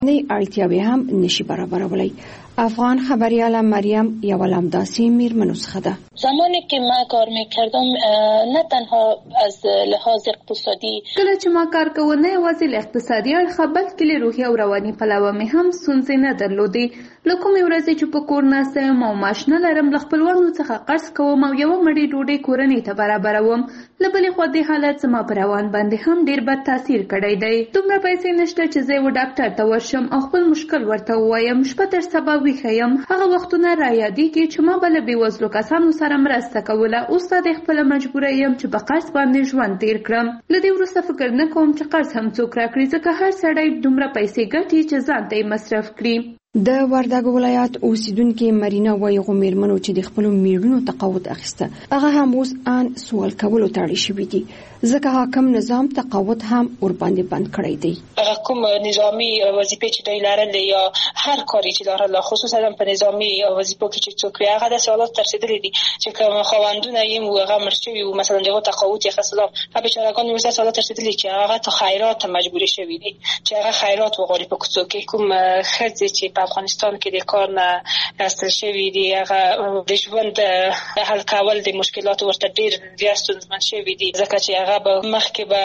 نه اړتیاوې هم نشي برابرولای. افغان خبریال مریم یو لمداسی میرمن نسخه ده. زمانی که ما کار میکردم نه تنها از لحاظ اقتصادی، کله چې ما کار کوم نه یوازې له اقتصادي اړخه بلکې له روحي او رواني پلوه مې هم ستونزې نه درلودې. له کومې ورځې چې په کور ناسته یم او معاش نه لرم، له خپلوانو څخه قرض کوم او یوه مړۍ ډوډۍ کورنۍ ته برابروم. له بلې خوا دې حالت زما په روان باندې هم ډېر بد تاثیر کړی دی. دومره پیسې نشته چې زه یوه ډاکټر ته ورشم او خپل مشکل ورته ووایم. شپه تر سبا ویښه یم. هغه وختونه رایادېږي چې ما به له بېوزلو کسانو سره مرسته کوله. اوس دا د خپله مجبوره یم چې په قرض باندې ژوند تېر کړم. له دې وروسته فکر نه کوم چې قرض هم څوک راکړي، ځکه هر سړی دومره پیسې ګټي چې ځان ته یې مصرف کړي. د وردګ ولایت اوسیدونکې مرینا وایي میرمنو چې د خپلو میړونو تقاعد اخیسته، هغه هم اوس ان سوال کولو ته اړ شوي دي، ځکه حاکم نظام تقاعد هم ورباندې بند کړی دی. هغه کوم نظامی وظیفې چې دوی لرلې یا هر کاری چې لرله، خصوصا په نظامی وظیفو کې چې څوک هغه د سوالات تر رسیدلې دي چې کوم خواندونه یې هغه مړ شوي وو، مثلا دغه تقاعد یې خلاص هغه بیچارهګان یې وسه سوالات تر رسیدلې چې هغه ته خیرات مجبور شوي دي چې هغه خیرات وغواړي په کوڅو کې. کوم خځې چې په افغانستان کې د کار نه استل شوي دي، هغه د ژوند حل کول د مشکلاتو ورته ډېر زیات ستونزمن شوي دي، ځکه چې هغه به مخکې به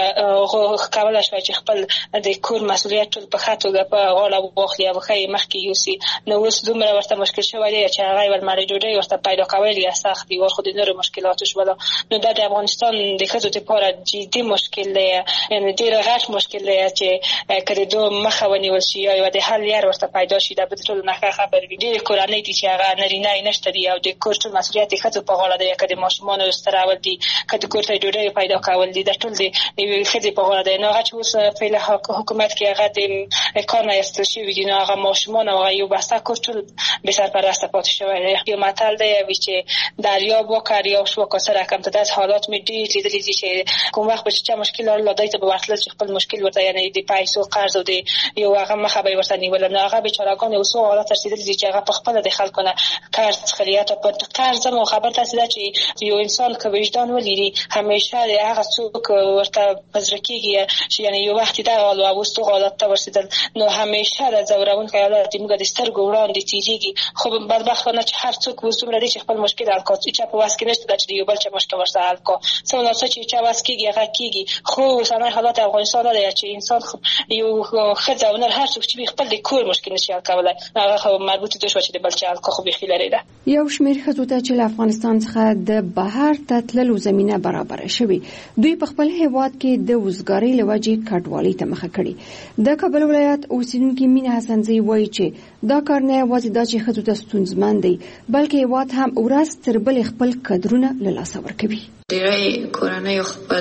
کولای شوی چې خپل د کور مسؤلیت ټول په ښه توګه په غاړه واخلي او ښه مخکې یوسي. نو اوس دومره ورته مشکل شوی دی چې هغه یوه مړۍ ډوډۍ ورته پیدا کول یې سخت دي، خو د نورو مشکلاتو شوله. نو دا د افغانستان د ښځو دپاره جدي مشکل دی، یعنې ډېر غټ مشکل دی چې که د دو مخه ونیول شي یا یوه د حل لار ورته پیدا شي، دا به د ټولو نه ښه خبر وي. ډېرې کورنۍ دي چې هغه نارینه یې نشته دي او د کور ټول مسؤلیت د ښځو په غاړه دی، که د ماشومانو سترول دي، که د کور ته ډوډۍ پیدا کول دي، دا ټول د یوې ښځې په غاړه دی. نو هغه چې اوس فعلا حکومت کې هغه د کار نه ایستل شوي دي، نو هغه ماشومان او یو بسته کور ټول بې سرپرسته پاتې شوی دی. یو متل دی چې دریاب وکړ یا شو که سره کم ته داس حالات مې ډېر لیدلي دي چې کوم وخت به چې چا مشکل لرل دوی ته به ورتلل چې خپل مشکل ورته، یعنې د پیسو قرض او د یو هغه مخه به یې ورته نیوله. نو هغه بیچارهګان اوس حالات رسېدلي دي چې هغه په خپله د خلکو نه قرض څخلي. حتی په قرض هم خبر داسې ده چې یو انسان که وجدان ولري همیشه د هغه څوک ورته په زړه کېږي چې یعنې یو وخت دغه حال او اوس دغه حالت ته ورسېدل، نو همیشه د ځورونکي حالات زموږ د سترګو وړاندې تېرېږي. خو بدبختانه چې هر څوک اوس دومره دی چې خپل مشکل حل کړي، چا په وس کې نشته ده چې د یو بل چا مشکل ورسره حل کړي. څه وناڅه چې چا وس کېږي هغه کېږي، خو اوسنی حالات افغانستان دا دی چې انسان یو ښځه او نر هر څوک چې خپل د کور مشکل نشي حل کولی، هغه خو مربوط دې شوه چې د بل چا حل کړي، خو بیخي لرې ده. یو شمېر ښځو ته چې له افغانستان څخه د بهر ته تللو زمینه برابره شوې، دوی په خپل هېواد کې د وزګارۍ له وجې کډوالۍ ته مخه کړې. د کابل ولایت اوسیدونکې مینه حسنزۍ وایي چې دا کار نه یوازې دا چې ښځو ته ستونزمن دی، بلکې هېواد هم ورځ تر بلې خپل کدرونه له لاسه ورکوي. ډېری کورنۍ خپل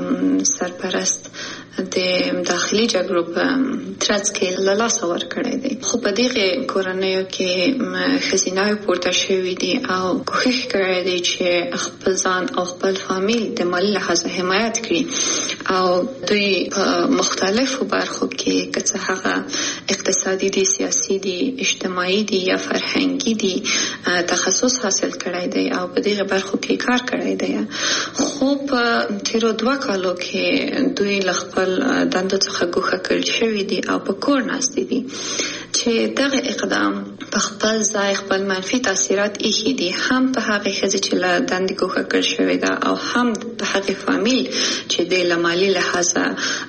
سرپرست د داخلي جګړو په ترڅ کې له لاسه ورکړی دی، خو په دغه کورنیو کې ښځیناوې پورته شوي دي او کوښښ کړی دی چې خپل ځان او خپل فامیل د مالي لحاظه حمایت کړي او دوی په مختلفو برخو کې که څه هغه اقتصادي دي، سیاسي دي، اجتماعي دي یا فرهنګي دي تخصص حاصل کړی دی او په دغه برخو کې کار کړی دی. خو په تیرو 2 کالو کې دوی له خپل دندو څخه ګوښه کړل شوي دي او په کور ناستې دي چې دغه اقدام په خپل ځای خپل منفي تاثیرات ایښي دي، هم په هغې ښځې چې له دندې ګوښه کړل شوې ده او هم په هغې فامیل چې د له مالي لحاظه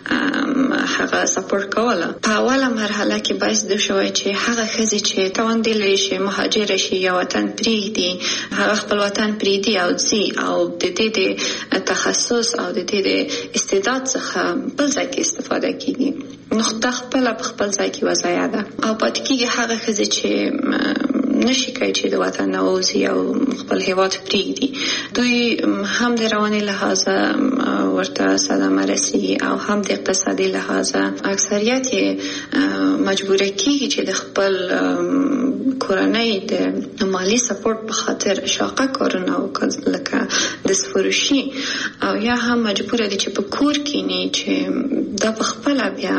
هغه سپورټ کوله. په اوله مرحله کې باعث ده شوی چې هغه ښځې چې توانده لري شي مهاجره شي یا وطن پرېږدي، هغه خپل وطن پرېږدي او ځي او د دې د تخصص او د دې د استعداد څخه بل ځای کې استفاده کېږي. نو دا خپله په خپل ځای کې وضعیه ده او پاتې کېږي هغه ښځې چې نشي کوي چې د وطن نه ووځي او خپل هېواد پرېږدي. دوی هم د رواني لحاظه ورته صدمه رسېږي او هم د اقتصادي لحاظه اکثریت یې مجبوره کېږي چې د خپل کورنۍ د مالی سپورټ په خاطر شاقه کارونه وکړي، لکه د سفروشي، او یا هم مجبوره دي چې په کور کېني چې دا په خپل بیا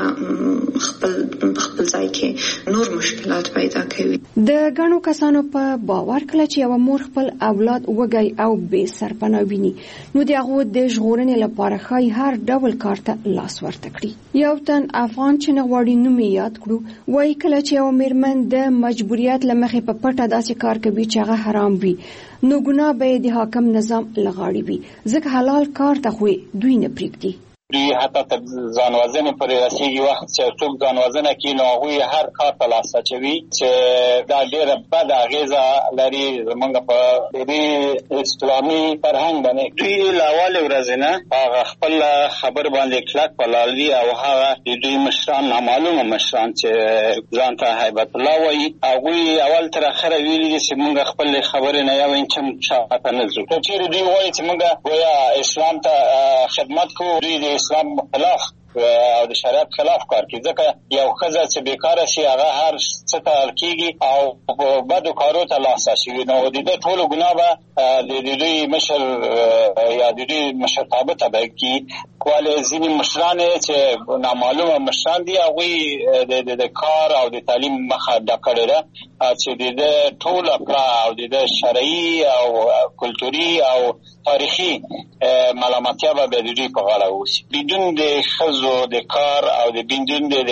خپل ځای کې نور مشکلات پیدا کوي. د غنو کسانو په باور کله چې یو مور خپل اولاد وګي او به سرپناه ویني نو دغه د ژغورنې لپاره خای هر ډول کار ته لاس ورته کړی. یو تن افغان چې نغواړي نوم یاد کړو وایي کله چې یو میرمن د مجبوریت لمخې په پټه داسې کار کوي چې هغه حرام وي نو ګناه به د حاکم نظام لغاړي وي ځکه حلال کار ته خو دوی نه پریږدي. دوی حتی تر ځانوژنې پورې رسېږي. وخت چې څوک ځانوژنه کوي نو هغوی هر کار ته لاس اچوي چې دا ډېره بده اغېزه لري زموږ په دې اسلامي فرهنګ باندې. دوی له اولې ورځې نه هغه خپل خبر باندې کلک ولاړ دي او هغه د دوی مشران نامعلومه مشران چې ځان ته هیبت الله وایي هغوی اول تر اخره ویلي دي چې موږ خپل خبرې نه یو انچ شاته نه ځو. که چېرې دوی وایي چې موږ گویا اسلام ته خدمت کوو دوی د اسلام خلاف او د شریعت خلاف کار کوي ځکه یو ښځه چې بیکاره شي هغه هر څه ته اړ کېږي او په بدو کارو ته لاس اچوي نو د ده ټولو ګناه به د دوی مشر یا د دوی مشرتابه ته به کړي. ولې ځینې مشران چې نامعلومه مشران دي هغوی د کار او د تعلیم مخه ډک کړې ده چې د ده ټوله کړه او د ده شرعي او کلتوري او تاریخي ملامتیا به د دوی په غاړه اوسي. بدون د ښځو د کار او د بدون د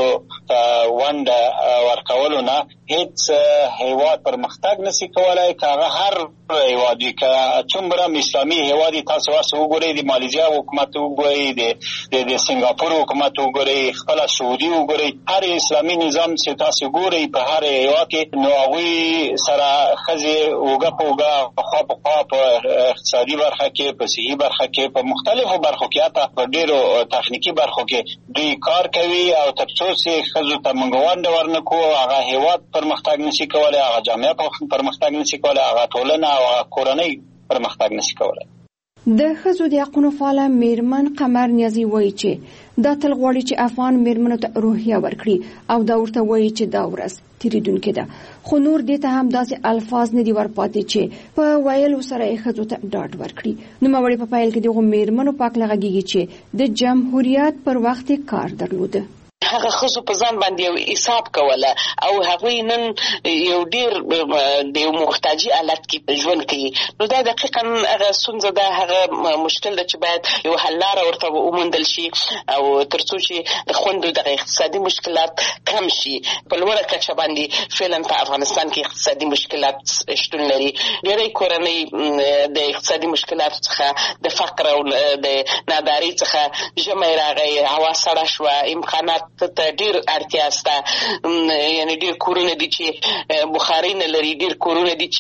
ښځو ونډه ورکولو نه هیڅ هیواد پرمختګ نشي کولای. که هغه هر هیواد وي که څومره اسلامي هیواد وي تاسو ورسره وګورئ د مالیزیا حکومت وګورئ د سنګاپور حکومت وګورئ خپله سعودي وګورئ هر اسلامي نظام چې تاسو ګورئ په هر هیواد کې نو هغوی سره ښځې اوږه په اوږه خوا په خوا په اقتصادي برخه کې په صحي برخه کې په مختلفو برخو کې حتی په ډېرو تخنیکي برخو کې دوی کار کوي او تر څو چې ښځو ته موږ ونډه ورنکړو هغه هیواد پرمختګ نشي کولی هغه جامعه پرمختګ نشي کولی هغه ټولنه او هغه کورنۍ پرمختګ نشي کولی. د ښځو د حقونو فعاله میرمن قمر نیازي وایي چې دا تل غواړي چې افغان میرمنو ته روحیه ورکړي او دا ورته وایي چې دا ورځ تیریدونکې ده خو نور دې ته هم داسې الفاظ نه دي ورپاتې چې په ویلو سره یې ښځو ته ډاډ ورکړي. نوموړې په پیل کې دغو میرمنو په هکله غږېږي چې د جمهوریت پر وخت کار درلوده. هغه خزو په ځان باندې یو حساب کوله او هغوی نن یو ډیر د یو محتاجي حالت کې ژوند کوي نو دا دقیقا هغه ستونزه ده هغه مشکل ده چې باید یو حل لاره ورته وموندل شي او تر څو چې د خوندو دغه اقتصادي مشکلات کم شي. په لوړه کچه باندې فعلا په افغانستان کې اقتصادي مشکلات شتون لري. ډېری کورنۍ د اقتصادي مشکلاتو څخه د فقر او د نادارۍ څخه ژمی راغی هوا سړه شوه امکانات ته ډیر اړتیا سته یعنی ډیر کورونه دي چې بخاري نه لري ډیر کورونه دي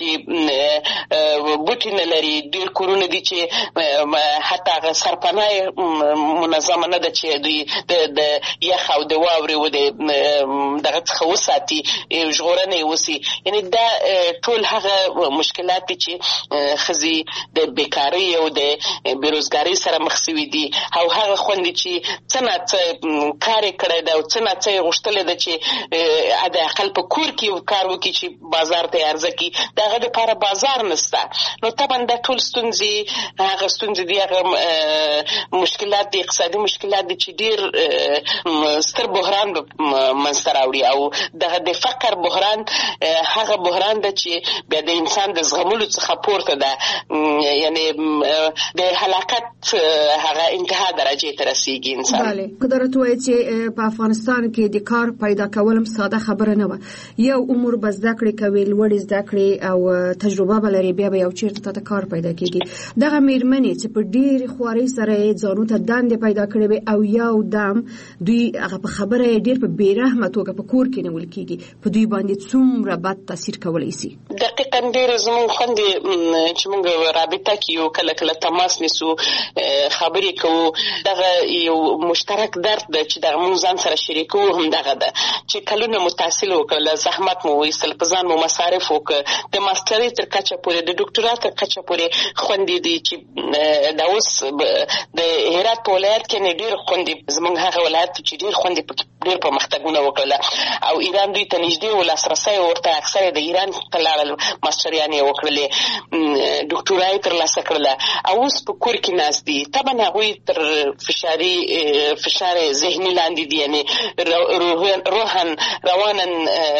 چې بوټي نه لري ډیر کورونه دي چې حتی هغه سرپناه منظمه نه ده چې دوی د یخ او د واورې و د دغه څخه وساتي ژغورنه وسي. یعنی دا ټول هغه مشکلات دي چې ښځې د بیکارۍ او د بېروزګارۍ سره مخ شوي دي او هغه خوندې چې څه نه څه کار یې کړی او څه نه څه یې غوښتلی ده چې د اقل په کور کې کار وکړي چې بازار ته یې عرضه کړي د هغه دپاره بازار نشته. نو طبعا دا ټول ستونزې هغه ستونزې دي هغه مشکلات دي اقتصادي مشکلات دي چې ډېر ستر بحران به منځته راوړي او دغه د فقر بحران هغه بحران ده چې بیا د انسان د زغملو څخه پورته ده یعنی د هلاکت هغه انتها درجې ته رسېږي انسان. بله قدرت وایي چې په افغانستان کې د کار پیدا کولم ساده خبره نه وه. یو عمر به زده کړې کوي لوړې زده کړې او تجربه به لري بیا به یو چېرته ته کار پیدا کېږي. دغه میرمنې چې په ډېرې خوارۍ سره یې ځانو ته دندې پیدا کړې وي او یو دم دوی هغه په خبره یې ډېر په بېرحمه توګه په کور کې نیول کېږي په دوی باندې څومره بد تاثیر کولی شي. دقیقا ډېر زموږ خوندې چې موږ رابطه کې یو کله کله تماس نیسو خبرې کوو دغه یو مشترک درد ده چې دغه موږ ځان سره شریکو هم دغه ده چې کلونه مو تحصیل وکړل، زحمت مو وایستل، په ځان مو مصارف وکړ، د ماسترۍ تر کچه پورې، د ډاکټرا تر کچه پورې خوندې دي چې دا اوس د هرات په ولایت کې نه ډېر خوندې، زموږ هغه ولایت چې ډېر خوندې ډېر پرمختګونه وکړل او ایران دوی ته نږدې و، لاسرسی ورته اکثره د ایران ته لاړل، ماسټریانې یې وکړلې، ډاکټورا یې ترلاسه کړله او اوس په کور کې ناست دي. طبعا هغوی تر فشار ذهني لاندې دي، یعنې روحن روانن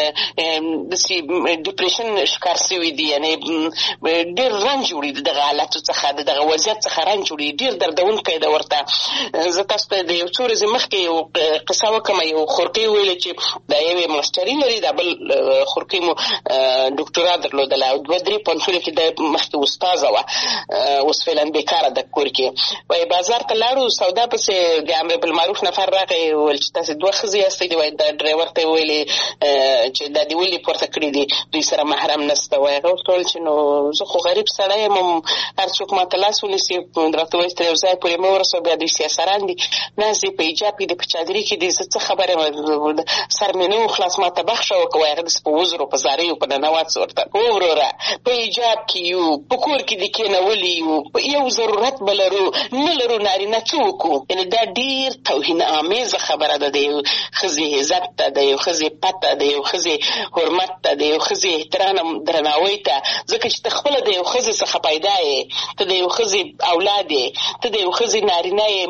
داسې ډیپریشن ښکار شوي دي، یعنې ډېر رنج وړي د دغه حالاتو څخه، د دغه وضعیت څخه رنج وړي، ډېر دردونکی ده ورته. زه تاسو ته د یو څو ورځې مخکې یو قصه وکړم، یو خورکۍ ویلې چې دا یوې ماسټري لري، دا بل خورکۍ مو ډاکټورا درلودله او 2-3 پوهنتونونو کې د مخکې استاذه وه، اوس فعلا بیکاره ده کور کې. وایي بازار ته لاړو، سودا پسې د امر بالمعروف نفر راغی، ویل چې تاسې 2 ښځې یاستئ، وایي دا ډرایور ته یې ویلې چې دا دې ولې پورته کړي دي، دوی سره محرم نشته. وایي هغه ورته ویل چې نو زه خو غریب سړی یم، هر څوک ماته لاس ونیسي، راته وایي تر یو ځای پورې مه ورسوه، بیا دوی سیاسران دي، ناست دي په حجاب کې دي، په چادري کې دي، زه څه خبره یم، سر مې نه و خلاص، ماته بخښه وکړه. وایي هغه داسې په وزرو په زاریو په ننوات ورته، هو وروره په حجاب کې یو، په کور کې دې کېنولي یو، یو ضرورت به لرو، نه لرو نارینه څه وکړو. یعنې دا ډېر توهین آمیزه خبره ده، د یو ښځې عزت ته، د یو ښځې پته، د یو ښځې حرمت ته، د یو ښځې احترام درناوی ته، ځکه چې ته خپله د یو ښځې څخه پیدا یې، ته د یو ښځې اولاد یې، ته د یو ښځې نارینه یې،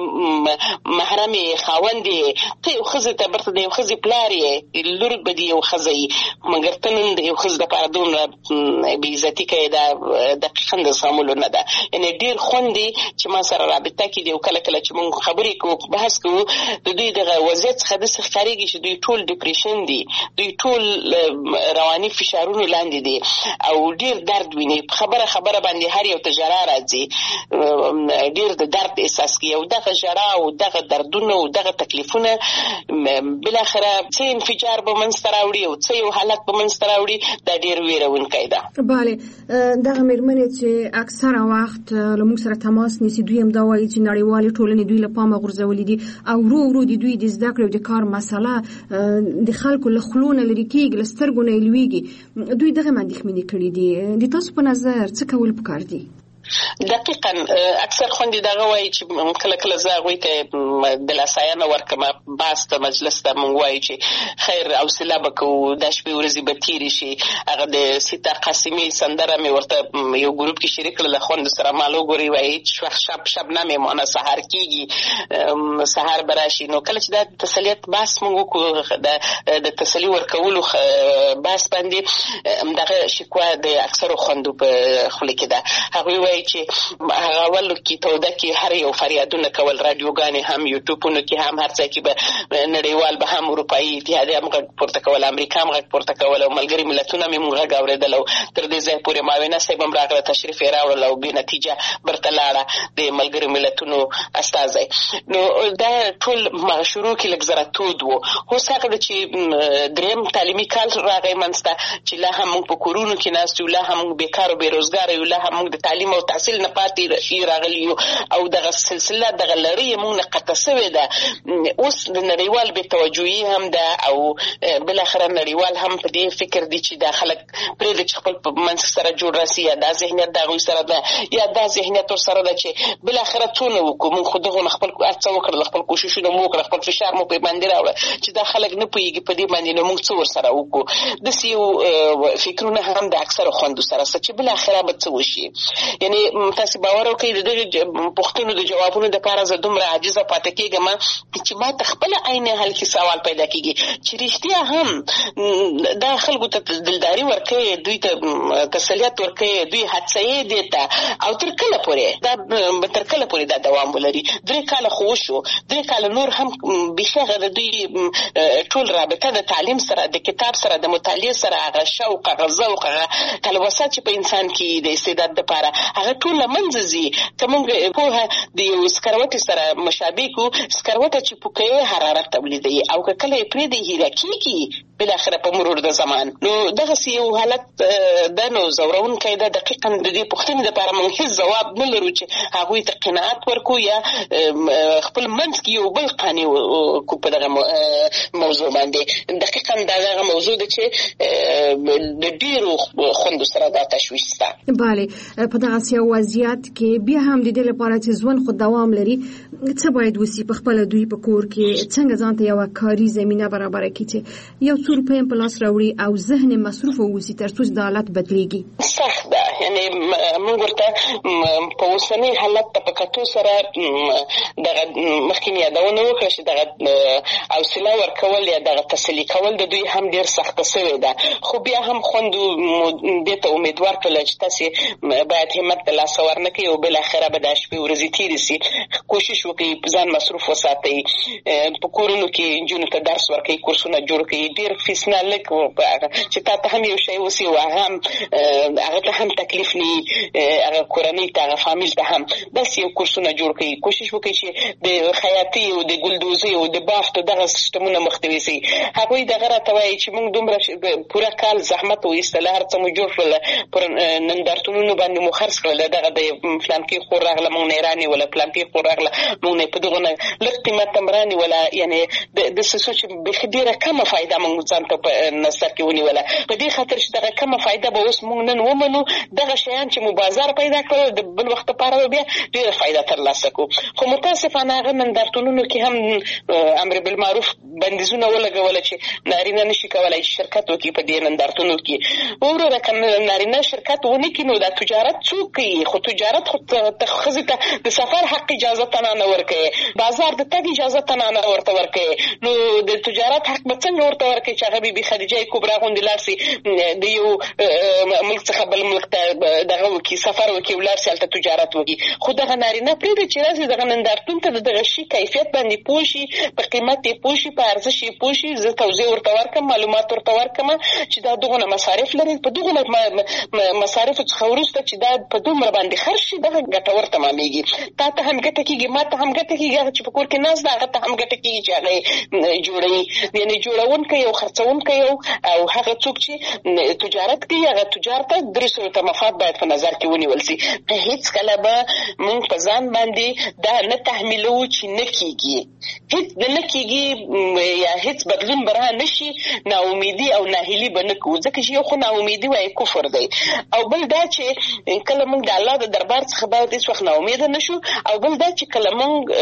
محرم یې، خاوند یې، ته یو ښځې ته برته د یو ښځې پلار یې، لور به د یو ښځه یې، مګر ته نن د یو ښځې دپاره دومره بې عزتي کوې، دا دقیقا د زغملو نه ده. یعنې ډېر خوند دی چې ما سره رابطه کې دي او کله کله چې موږ خبرې کوو، بحث کوو، د دوی دغه وضعیت څخه داسې ښکارېږي چې دوی ټول ډیپریشن دي، دوی ټول رواني فشارونو لاندې دي او ډېر درد ویني. خبره باندې هر یو ته ژړا راځي، ډېر د درد احساس کوي او دغه ژړا او دغه دردونه او دغه تکلیفونه بالاخره څه انفجار به منځته راوړي او څه یو حالت به منځته راوړي، دا ډېر ویرونکی ده. بله، دغه مېرمنې چې اکثره وخت له موږ سره تماس نیسي، دوی هم دا وایي چې نړیوالې ټولنې دوی له پامه غورځولي دي او ورو ورو د دوی د زده کړې او د کار مسله د خلکو له خولو نه لرې کېږي، له سترګو نه یې لوېږي. دوی دغه اندېښمنې کړي دي. د تاسو په نظر څه کول پکار دي؟ دقیقاً اکثر خوندې دغه وایي چې کله کله زه هغوی ته دلاساینه ورکړم، بحث ته مجلس ته موږ وایو چې خیر حوصله به کوو، دا شپې ورځې به تېرې شي. هغه د سیتا قاسمي سندره مې ورته یو ګروپ کې شریک کړله، له خوندو سره مال وګورئ، وایي هېڅ وخت شبنم یې مانه سهار کېږي، سهار به راشي. نو کله چې دا تسلیت بحث موږ وکړو، د تسلي ورکولو بحث باندې دغه شکوه د اکثرو خوندو په خوله کې ده. هغوی وایي چې هغه اولو کې توده کې هر یو فریادونه کول، راډیوګانې هم، یوټیوبونو کې هم، هر ځای کې به نړیوال به هم، اروپایي اتحادیه هم غږ پورته کول، امریکا هم غږ پورته کول او ملګري ملتونه هم موږ غږ اورېدل او تر دې ځای پورې معاونه صاحب هم راغله، تشریف یې راوړل او بې نتیجه برته لاړه د ملګري ملتونو استازی. نو دا ټول شروع کې لږ زره تود و. اوس هغه ده چې دریم تعلیمي کال راغی منځته چې لا هم موږ په کورونو کې ناست یو، لا هم موږ بیکار او بېروزګاره یو، لا هم موږ د تعلیم او تحصیل نه پاتې راغلي یو او دغه سلسله دغه لړۍ موږ نه قطع سوې ده. اوس د نړیوال بې توجهي هم ده او بالاخره نړیوال هم په دې فکر دي چې دا خلک پرېږده چې خپل په منځ سره جوړ راسي، یا دا ذهنیت د هغوی سره ده یا دا ذهنیت ورسره ده چې بالاخره څونه وکړو، موږ خو دغو نه خپل هڅه وکړله، خپل کوششونه مو وکړه، خپل فشار مو پرې باندې راوړه چې دا خلک نه پوهېږي په دې باندې، نو موږ څه ورسره وکړو. داسې یو فکرونه هم د اکثرو خویندو سره شته چې بالاخره به څه وشي. یعنې تاسې باور وکړئ د دغې پوښتنو د جوابونو دپاره زه دومره عاجزه پاتې کېږم چې ما ته خپله عین حل کې سوال پیدا کېږي چې رښتیا هم دا خلکو ته دلداري ورکوي، دوی ته تسلیت ورکوي، دوی هڅوي دې ته، او تر کله پورې دا دوام ولري. 3 کاله خو وشو، 3 کاله نور هم بیخي هغه د دوی ټول رابطه د تعلیم سره، د کتاب سره، د مطالعې سره، هغه شوق، هغه ذوق، هغه تلوسه چې په انسان کې د استعداد دپاره هغه ټول له منځه ځي. که موږ پوهه د یو سکروټې سره مشابه کړو، سکروټه چې پوکوي حرارت تولیدوي او که کله یې پرېږدئ هیره کېږي، بل اخره په مرور د زمان. نو دغه یو حالت د نو زورونکي د دقیقاً د دې پوښتنې لپاره موږ هیڅ ځواب نه لرو چې هغوی ته قناعت ورکو یا خپل منځ کې یو بل قانع کو په دغه موضوع باندې. دقیقاً دغه موضوع ده چې د ډیرو خوندو سره دا تشویش شته. بله، په دغه یو وضعیت کې بیا هم د دې لپاره چې ژوند خو دوام لري څه باید وسی په خپل دوی په کور کې څنګه ځان ته یو کاري زمينه برابر کړي چې یو څو روپۍ په لاس راوړي او ذهن مصروف وسی تر څو د حالت بدليږي. صح ده، یعنی موږ ورته په اوسنۍ حالت ته په کتو سره دغه مخکې یادونه وکړه چې دغه حوصله ورکول یا دغه تسلي کول د دوی هم ډیر سخت شوی ده. خو بیا هم خوندو دې ته امیدوار کړل چې تاسو باید همت له لاسه ورنکړئ او بل اخره به د شپې ورځې تیرې سي. کوشش وکړئ ځان مصروف وساتئ، په کورونو کې نجونو ته درس ورکړئ، کورسونه جوړ کړئ، ډیر فیس نه لږ چې تا ته هم یو شی وسي او هغه ته هم تکلیف نه هغه کورنۍ ته هغه فامیل ته هم داسې یو کورسونه جوړ کړئ. کوشش وکړئ چې د خیاطي او د ګلدوزي او د بافت دغه سیستمونه مخنیوي شي. هغوی دغه راته وایي چې موږ دومره پوره کال زحمت وایستل، هر څه مو جوړ کړل، پر نندارتونونو باندې مو خرڅ کړل، دغه د فلانکي خور راغله موږ نه راني ولا فلانکي خور راغله موږ نه په دغه لږ قیمت تمراني ولا یعنی د سوچ به ډیره کمه فائدہ موږ ځان ته په نظر کې ونیوله. په دې خاطر چې دغه کمه فائدہ به اوس موږ نن ومنو، دغه شیان چې مو بازار پیدا کړل د بل وخت لپاره بیا ډیره فائدہ ترلاسه کو. خو متاسفانه هغه نندارتونونو کې هم امر بالمعروف بندیزونه ولګول چې نارینه نشي کولای شرکت وکړي په دې نندارتونو کې. وروره کوم نارینه شرکت ونه کینو دا تجارت څوک کوي؟ خو تجارت خو تخصص ته د سفر حق اجازه تنه نه ورکړي، بازار د تګ اجازه تنه نه ورته ورکړي. نو د تجارت حق به څنګه ورته ورکړي چې هغه بي خدیجه کبرا غوندې لارسي د یو ملک څخه بل ملک ته دغه وکي سفر وکي ولارسي الته تجارت وکي. خو دغه نارینه پرې چې راځي دغه نندارتون ته دغه شي کیفیت باندې پوشي، په قیمت یې پوشي، په ارزش یې پوشي، زه توضیح ورته ورکم، معلومات ورته ورکم چې دا دغه مصارف لري، په دغه مصارف څخه وروسته چې دا په دومره باندې خرج شي دغه ګټور تمامېږي. تا ته هم ګټه کېږي، ما ته هم ګټه کېږي، چې په کور کې ناست ده هغه ته هم ګټه کېږي چې هغه جوړوي. یعنی جوړونکی او خرڅونکی او هغه څوک چې تجارت کوي هغه تجار ته درې صورته مفاد باید په نظر کې ونیول شي. هیڅ کله به موږ په ځان باندې دا نه تحمیلو چې نه کېږي، هیڅ نه کېږي یا هیڅ بدلون به را نشي، ناامیدي او ناهیلي به نه کوو، ځکه چې یو خو ناامیدي وایي کفر دی، او بل دا چې کله موږ د الله د دربار څخه باید هیڅ وخت ناامیده نه شو، او بل دا چې کله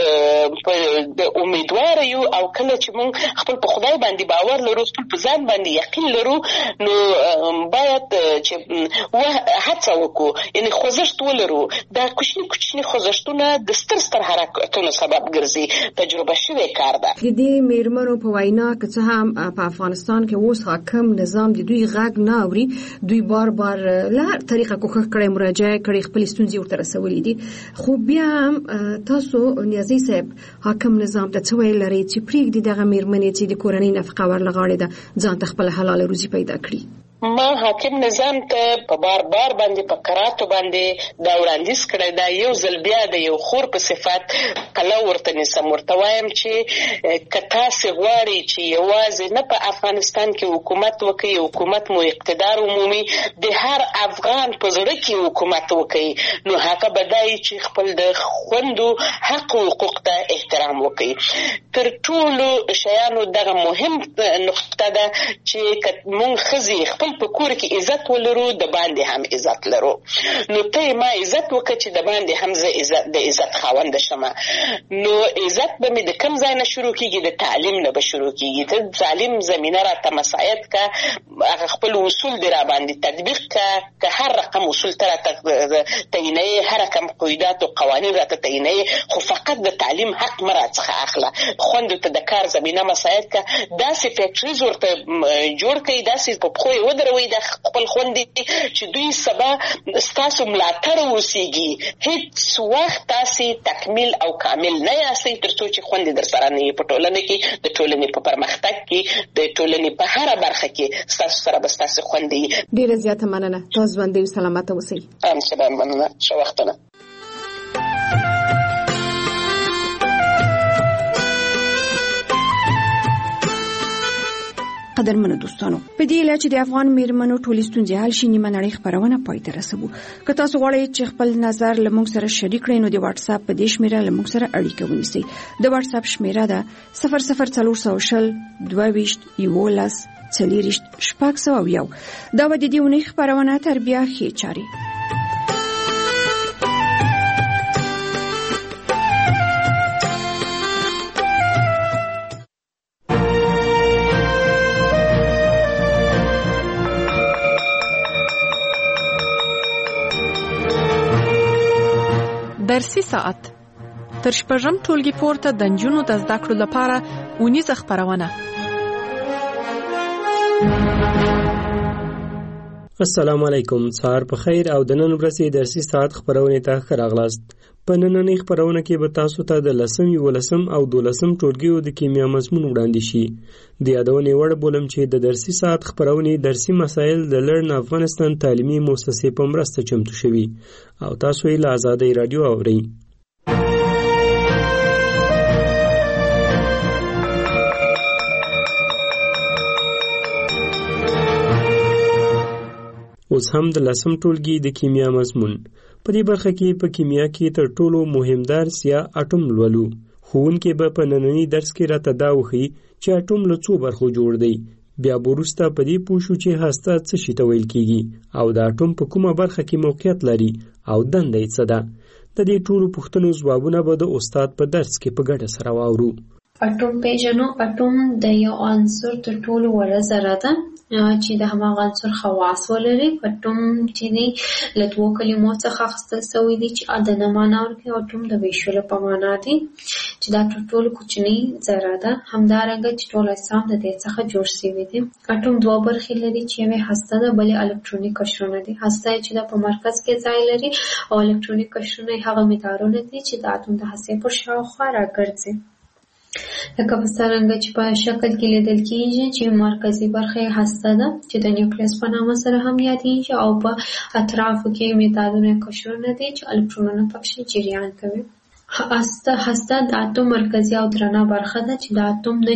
موږ د امیدوار یو او کله چې موږ خپل په خدای باندې باور لرو، خپل په ځان باندې یقین لرو، نو باید چې هڅه وکړو، یعنی خوځښت ولرو. دا کوچني خوځښتونه د ستر حرکتونو سبب ګرځي. تجربه شوی کار ده. د دې میرمنو په وینا که څه هم په افغانستان کې اوس حاکم نظام د دوی غږ نه اوري، دوی بار له هر طریقه کوښښ کړی، مراجعه کړې، خپل ستونزې ورته رسولې دي. خو بیا هم تاسو نیازي صاحب حاکم نظام ته څه ویل لرئ چې پرېږدي دغه میرمنې چې د کورنۍ نفقه ورلغاړې ده ځان ته خپل حلاله روزي پیدا کړي؟ ما حاکم نظام ته په بار باندې په کراتو باندې دا وړاندیز کړی، دا یو ځل بیا د یو خور په صفت کله ورته نسم ورته وایم چې که تاسې غواړئ چې یوازې نه په افغانستان کې حکومت وکړي، حکومت مو اقتدار عمومي د هر افغان په زړه کې حکومت وکړي، نو هغه به دا چې خپل د خوندو حق او حقوق ته احترام وکړي. تر ټولو شیانو دغه مهم نقطه ده چې موږ ښځې خپل په کور کې عزت ولرو، د باندې هم عزت لرو. نو ته ما عزت وکړه چې د باندې هم زه د عزت خاوند شم. نو عزت به مې د کم ځای نه شروع کېږي؟ د تعلیم نه به شروع کېږي. ته تعلیم زمینه راته مساعد که هغه خپل اصول دې را باندې تطبیق که هر رقم اصول ته راته تعینوي، هر رقم قواعد او قوانین راته تعینوي، خو فقط د تعلیم حق مه راڅخه اخله. خوندو ته د کار زمینه مساعد که داسې فیکټریز ورته جوړ کړي، داسې په پښو ودروي د خپل خوندې چې دوی سبا ستاسو ملاتړ وسیږي. هیڅ وخت تاسې تکمیل او کامل نه یاستئ تر څو چې خوندې در سره نه په ټولنه کې، د ټولنې په پرمختګ کې، د ټولنې په هره برخه کې ستاسو سره به ستاسو خوندې. ډیره زیاته مننه. تاسو ژوندۍ او سلامته اوسئ. سلام، مننه. ښه وختونه. قدرمنو دوستانو په دې اله چې د افغان میرمنو ټولې ستونزې حل شي نیمه نړۍ خبرونه پای ته رسوو. که تاسو غواړئ چې خپل نظر له موږ سره شریک کړئ نو د واتس اپ په دې شمیره له موږ سره اړیکه ونیسئ. د واتس اپ شمیره ده 00400 22 11 40 601. دا و د دې ونې خبرونه تر بیا ښې چاري. درسي ساعت تر شپږم ټولګي پورته د نجونو د زده کړو لپاره اونیزه خبرونه. السلام علیکم، سهار په خیر او د نن ورځې درسي ساعت خبرونه ته ښه راغلاست. په نننۍ خبرونه کې به تاسو ته د 10 11 او 12 ټولګیو د کیمیا مضمون وړاندې شي. د یادونې وړ بولم چې د درسي ساعت خبرونه درسي مسایل د لرن افغانستان تعلیمي مؤسسې په مرسته چمتو شوي او تاسو یې له آزادۍ رادیو اورئ. اوس هم د 10 ټولګي د کیمیا مضمون. په دې برخه کې په کیمیا کې تر ټولو مهم درس یا اټوم لولو. ښوونکی به په نننۍ درس کې راته دا وښيي چې اټوم له څو برخو جوړ دی. بیا وروسته په دې پوه شو چې هسته څه شي ته ویل کیږي او د اټوم په کومه برخه کې موقعیت لري او دنده یې څه ده. د دې ټولو پوښتنو ځوابونه به د استاد په درس کې په ګډه سره واورو. اټوم پیژنو. اټوم د یو عنصر تر ټولو وړه ذره ده چې د هماغه عنصر خواص ولري. اټوم چې دی له دوو کلمو څخه اخیستل شوی دی چې د معنا ورکوي. اټوم د ویشلو په معنا دی چې دا تر ټولو کوچنۍ ذره ده. همدارنګه چې ټول اجسام د دې څخه جوړ شوي دي. اټوم دوه برخې لري چې یوه هسته ده بلې الکترونیک قشرونه دي. هسته چې دا په مرکز کې ځای لري او الکترونیک قشرونه هغه مدارونه دي چې د اټوم د هستې پر شاوخوا راګرځي. لکه په څرنګه چې په شکل کې لیدل کېږي چې مرکزي برخه هسته ده چې د نیوکلیس په نامه سره هم یادېږي او په اطرافو کې مدارونه قشرونه دي چې الکترونونه پکې جریان کوي. هسته د اټوم مرکزي او درنه برخه ده چې د اټوم د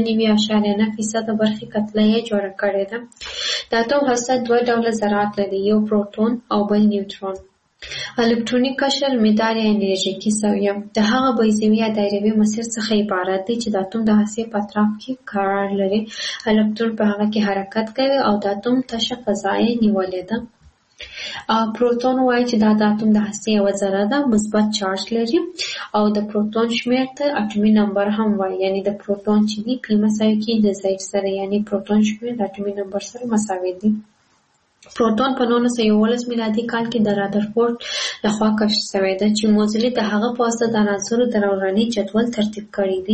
9.9% برخې کتله یې جوړه کړې ده. د اټوم هسته دوه ډوله ذرات لري، یو پروټون او بل نیوټرون. الکترونیک قشر مدار یا انرژیکي سویه د هغه بیضوي یا دایروي مسیر څخه عبارت دی چې د اټوم د هستې په اطراف کې قرار لري. الکترون په هغه کې حرکت کوي او د اټوم تشه فضا یې نیولې ده. پروتون وایي چې دا د اټوم د هستې یوه ذره ده، مثبت چارج لري او د پروتون شمېر ته اټومي نمبر هم وایي. یعنی د پروتون چې دی پی مساوي کېږي د زید سره، یعنی پروتون شمېر د اټومي نمبر سره مساوي دی. پروتون په 1911 میلادي کال کې د رادرفورد لخوا کشف شوی ده چې موزلي د هغه په واسطه د عناصرو د دوراني جدول ترتیب کړی دی.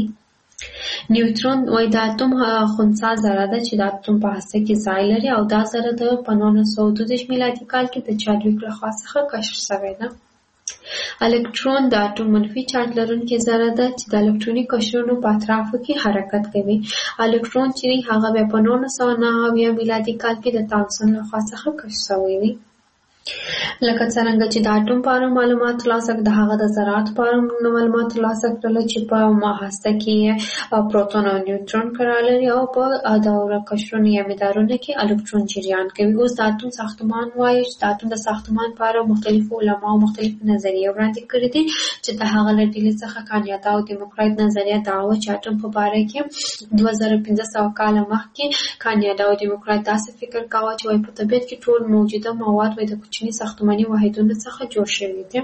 نیوټرون وایي د اټوم خنثی ذره ده چې د اټوم په هسته کې ځای لري او دا ذره د 1922 میلادي کال کې د چادویک لخوا څخه کشف شوی ده. الکترون د اټوم منفي چارج لرونکې ذره ده چې د الکترونیک قشرونو په اطرافو کې حرکت کوي. الکترون چې هغه بیا په 1909 میلادي کال کې د تامسون لخوا څخه کشف شوی دی. لکه څرنګه چې د اټوم په اړه معلومات ترلاسه کړل، د هغه د ذراتو په اړه معلومات ترلاسه کړل چې په هسته کې پروتون او نیوټرون قرار لري او په دوره قشرونو یا مدارونو کې الکترون جریان کوي. اوس د اټوم ساختمان وایي چې د اټوم د ساختمان په اړه مختلفو علماو مختلفې نظریې وړاندې کړې دي چې د هغه له ډلې څخه کانیاتا او دیموکرایت نظریه دا وه چې اټوم په باره کې 2500 کاله مخکې کانیاتا او دیموکرایت داسې فکر کاوه چې وایي په طبیعت کې ټول موجوده مواد وایي د کوچني ساختماني واحدونو څخه جوړ شوي دي.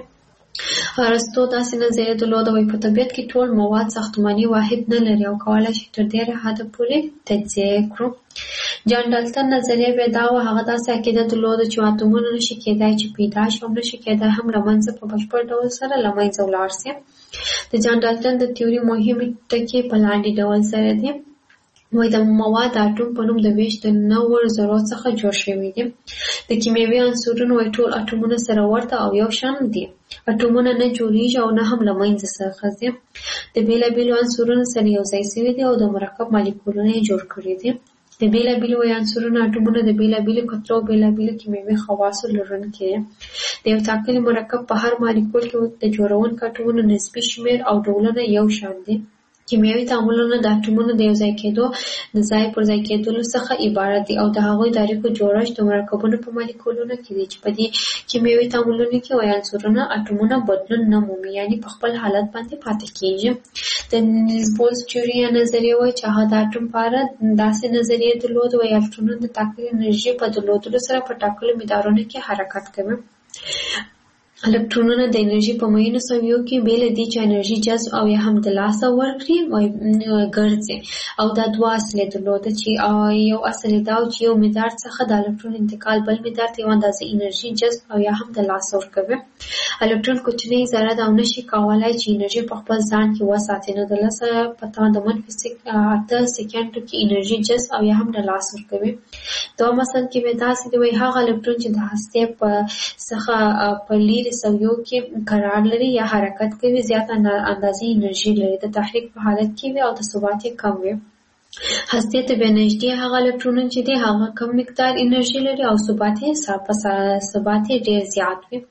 ارسطو داسې نظریه درلوده وایي په طبیعت کې ټول مواد ساختماني واحد نه لري او کولی شي تر ډېره حده پورې تجزیه کړو. جان ډالټن نظریه بیا دا وه، هغه داسې عقیده درلوده چې اتومونه نشي کېدای چې پیدا شي او نشي کېدای هم له منځه په بشپړ ډول سره له منځه ولاړ شي. د جان ډالټن د تیوري مهمې ټکي په لاندې ډول سره دي. وایي د مواد د اټوم په نوم د ویش د 9 ذرو څخه جوړ شوي دي. د کیمیاوي عنصرونو وایي ټول اټومونه سره ورته او یو شان دي. اټومونه نه جوړیږي او نه هم له منځه څخه ځي. د بېلابېلو عنصرونو سره یو ځای شوي دي او د مرکب مالیکولونه یې جوړ کړي دي. د بېلابېلو عنصرونو اټومونه د بېلابېلو کتلو او بېلابېلو کیمیاوي خواصو لرونکي دي. د یو ټاکلي مرکب په هر مالیکول کې د جوړونکو اټومونو نسبي شمېر او ډولونه یو شان دي. کیمیاوي تعاملونه د اټومونو د یو ځای کېدو د ځای پر ځای کېدلو څخه عبارت دي او د هغوی د اړیکو جوړښت د مرکبونو په مالیکولونو کې دی چې په دې کیمیاوي تعاملونو کې وایي عنصرونه اټومونه بدلون نه مومي، یعنی په خپل حالت باندې پاتې کېږي. د نیلز بولز تیوري نظریه وایي چې هغه د اټوم په اړه داسې نظریه درلوده وایي الکترونونه د ټاکلې انرژي په درلودلو سره په ټاکلو مدارونو کې حرکت کوي. الکترونونه د انرژي په معینو سویو کې بې له دې چې انرژي جذب او یا هم د لاسه ورکړي ګرځي، او دا دوه اصلي درلوده چې یو اصل دا و چې یو مدار څخه د الکترون انتقال بل مدار ته یو اندازه انرژي جذب او یا هم د لاسه ورکوي. الکترون کوچنی ذره ده او نشي کولای چې انرژي په خپل ځان کې وساتي، نو د لاسه په توان د منفي 8 سکندو کې انرژي جذب او یا هم د لاسه ورکوي. دوه مثال کې به داسې دی وایي هغه الکترون چې د هستې په څخه په لیرې سویو کې قرار لري یا حرکت کوي زیات اندازې انرژي لري، د تحریک په حالت کې وي او د ثبات یې کم وي. هستې ته به نږدې هغه الکترونونه چې دی هغه کم مقدار انرژي لري او ثبات یې ډېر زیات وي.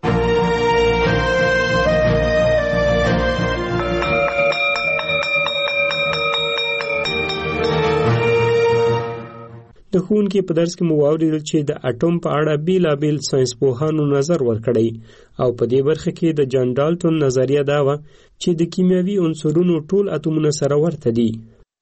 د ښوونکي په درس کې مو واورېدل چې د اټوم په اړه بیلابیل ساینسپوهانو نظر ورکړی او په دې برخه کې د جان ډالټون نظریه دا وه چې د کیمیاوي عنصرونو ټول اتومونه سره ورته دي.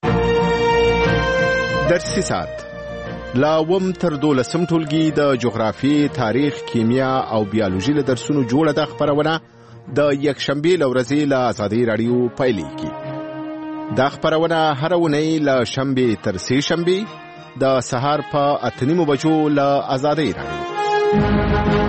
درسي ساعت لا وم تر 12 ټولګي د جغرافیې، تاریخ، کیمیا او بیولوژي له درسونو جوړه ده خبرونه د یکشنبې له ورځې له ازادي راډیو پیلېږي. دا خبرونه هره اونۍ له شنبې تر سې شنبې د سهار په 8:30 بجو له ازادي راډیو.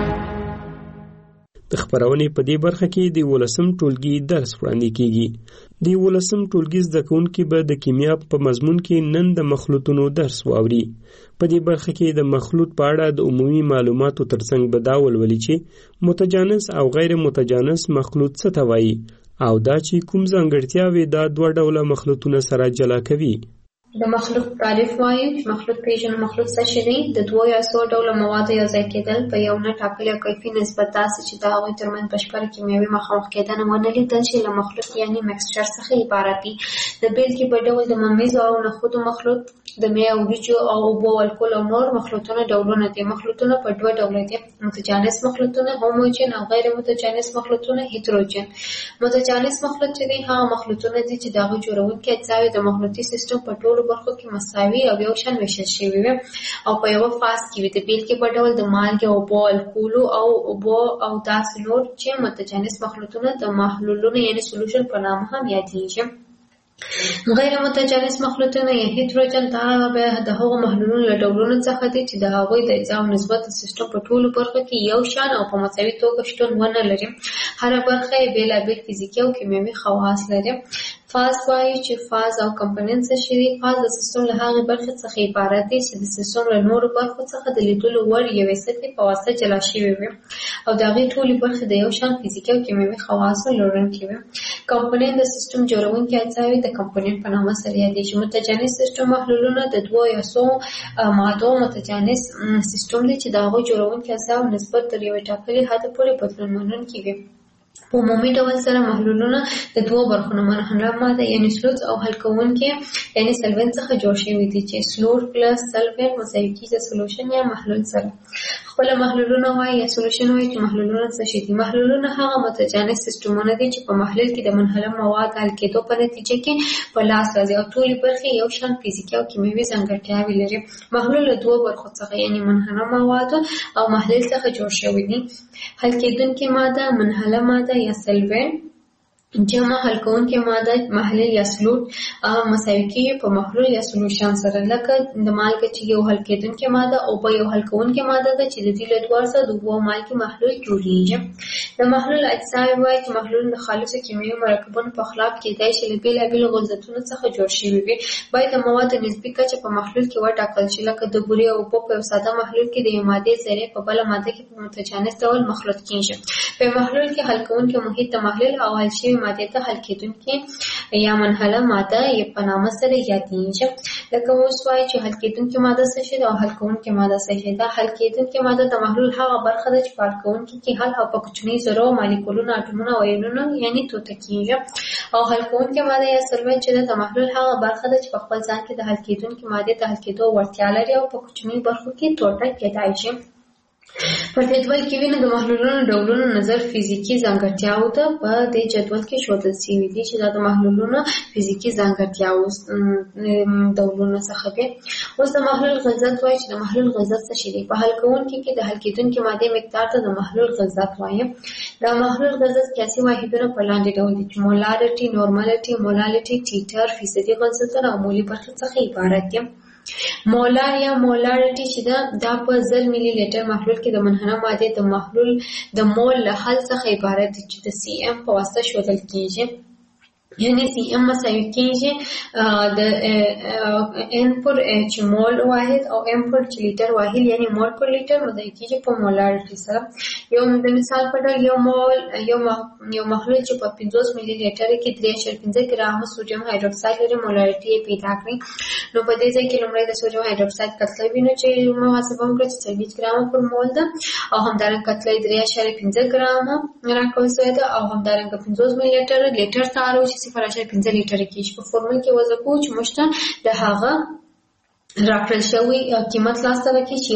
د خبرونې په دې برخه کې د 11م ټولګي درس وړاندې کیږي. د 11م ټولګي زده کوونکي به د کیمیا په مضمون کې نن د مخلوطونو درس واوري. په دې برخه کې د مخلوط په اړه د عمومي معلوماتو ترڅنګ به دا ولولي چې متجانس او غیر متجانس مخلوط څه ته وایي او دا چې کوم ځانګړتیاوې دا دوه ډوله مخلوطونه سره جلا کوي. د مخلوط تعریف وایي چې مخلوط پیژنو. مخلوط څه شی دی؟ د دوه یا څو ډوله موادو یو ځای کېدل په یو نه ټاکلي او کیفي نسبت داسې چې د هغوی ترمنځ بشپړه کیمیاوي مخامخ کېدنه ونه لیدل شي له مخلوط یعنې مکسچر څخه عبارت دي. د بېلګې په ډول د ممیزو او نخودو مخلوط، د مې او وریجو او اوبو الکول او نور مخلوطونه ډولونه دي. مخلوطونه په دوه ډوله دي: متجانس مخلوطونه هوموجن او غیر متجانس مخلوطونه هیتروجن. متجانس مخلوط چې دی هغه مخلوطونه دي چې د هغوی جوړونکي اجزاوې د مخلوطي سیستم په ټولو برخو کې مساوي او یو شان ویشل شوي وي او په یوه فاز کې وي. د بېلګې په ډول د مالګې، اوبو، الکولو او اوبو او داسې نور چې متجانس مخلوطونه د محلولونو یعنې سولوشن په نامه هم یادېږي. غیر متجانس مخلوطونه یا هیتروجن دا د هغو محلولونو له ډولونو څخه دي چې د هغوی د اجزاو نسبت د سیستم په ټولو برخو کې یو شان او په مساوي توګه شتون ونه لري. هره برخه یې بېلابېل فزیکي او کیمیاوي خواص لري. فاز وایي چې فاز او کمپوننټ څه شي دي؟ فاز د سیستم له هغې برخې څخه عبارت دی چې د سیستم له نورو برخو څخه د لیدلو وړ یوې سطحې په واسطه جلا شوي وي او د هغې ټولې برخې د یو شان فزیکي او کیمیاوي خواصو لرونکي وي. کمپوننټ د سیستم جوړونکي اجزاوې د کمپوننټ په نامه سره یادېږي. متجانس سیستم محلولونه د دوه یا څو مادو متجانس سیستم دی چې د هغوی جوړونکي اجزاو نسبت تر یوې ټاکلي حده پورې بدلون منونکي وي. په عمومي ډول سره محلولونه د دوه برخو نه منحله ماده یعنې سلوټ او حل کوونکي یعنې سلوینټ څخه جوړ شوي دي چې سلوټ پلس سلوینټ مساوي کېږي سولوشن یا محلول سره. خپله محلولونه وایي یا سولوشن وایي چې محلولونه څه شي دي؟ محلولونه هغه متجانس سیستمونه دي چې په محلول کې د منحله مواد حل کېدو په نتیجه کې په لاس راځي او ټولې برخې یو شان فزیکي او کیمیاوي ځانګړتیاوې لري. محلول له دوه برخو څخه یعنې منحله موادو او محلول څخه جوړ شوي دي. حل کېدونکې ماده، منحله ماده یا سلوینټ، جمع حل کوونکې ماده محلول یا سلوټ مساوي کېږي په محلول یا سولوشن سره. لکه د مالګې چې یو حل کېدونکې ماده او په یو حل کوونکې ماده ده چې د دې له دوه څخه د اوبو مالګې محلول جوړیږي. د محلول اجزاوې وایي چې محلول د خالصو کیمیاوي مرکبونو په خلاف کېدای شي له بېلابېلو غلظتونو څخه جوړ شوي وي. باید د موادو نسبي کچه په محلول کې وټاکل شي. لکه د بورې او اوبو په یو ساده محلول کې د یو مادې ذرې په بله ماده کې په متجانس ډول مخلوط کېږي. په محلول کې حل کوونکي محیط د محلول او حل شوي مادې ته حل کېدونکې یا منحله ماده یا په نامه سره یادېږي. لکه اوس وایي چې حل کېدونکې ماده څه شی ده او حل کوونکې ماده څه شی ده. حل کېدونکې ماده د محلول هغه برخه ده چې په حل کوونکې کې حل او په کوچنۍ ذرو مالیکولونه اټومونه او ایونونه یعنې ټوټه کېږي. او حل کوونکې ماده یا سولوینټ چې د محلول هغه برخه ده چې په خپل ځان کې د حل کېدونکې مادې ته حل کېدو وړتیا لري او په کوچنۍ برخو کې ټوټه کېدای شي. په دې جدول کې وینو د محلولونو ډولونو نظر فزیکي ځانګړتیاو ته په دې جدول کې ښودل شوي دي چې دا د محلولونو فزیکي ځانګړتیاو ډولونو څخه دي. اوس د محلول غلظت وایي چې د محلول غلظت څه شی دی. په حل کوونکي کې د حل کېدونکې مادې مقدار ته د محلول غلظت وایي. د محلول غلظت قیاسي واحدونه په لاندې ډول دي چې مولارټي، نورمالټي، مولالټي، ټیټر، فیصدي غلظتونه او مولي برخې څخه عبارت دي. مولار یا مولارټي چې دا په 1000 ملي لیټر محلول کې د منحله مادې د محلول د مول له حل څخه عبارت دي چې د سی ام په واسطه ښودل کېږي. یعنی سی ام مساوي کېږي د ان پر اچ مول واحد او ام پر لیټر واحد یعنی مول پر لیټر مساوي کېږي په مولارټي سره. یو د مثال په ډول یو محلول چې په 50 ملي لیټر کې 3.5 ګرام سوډیم هایدروکساید لري مولارټي پیدا کړي. نو په دې ځای کې لومړی د سوډیم هایدروکساید کتله وینو چې محاسبه وکړه چې 24 ګرام پر مول ده او همدارنګه کتله 3.5 ګرام راکول شوې ده او همدارنګه 50 ملي لیټر سره 0.5 لیټر کېږي. په فورمول کې وضع کوو چې موږ ته د هغه راکړل شوی قیمت لاسته راکړي چې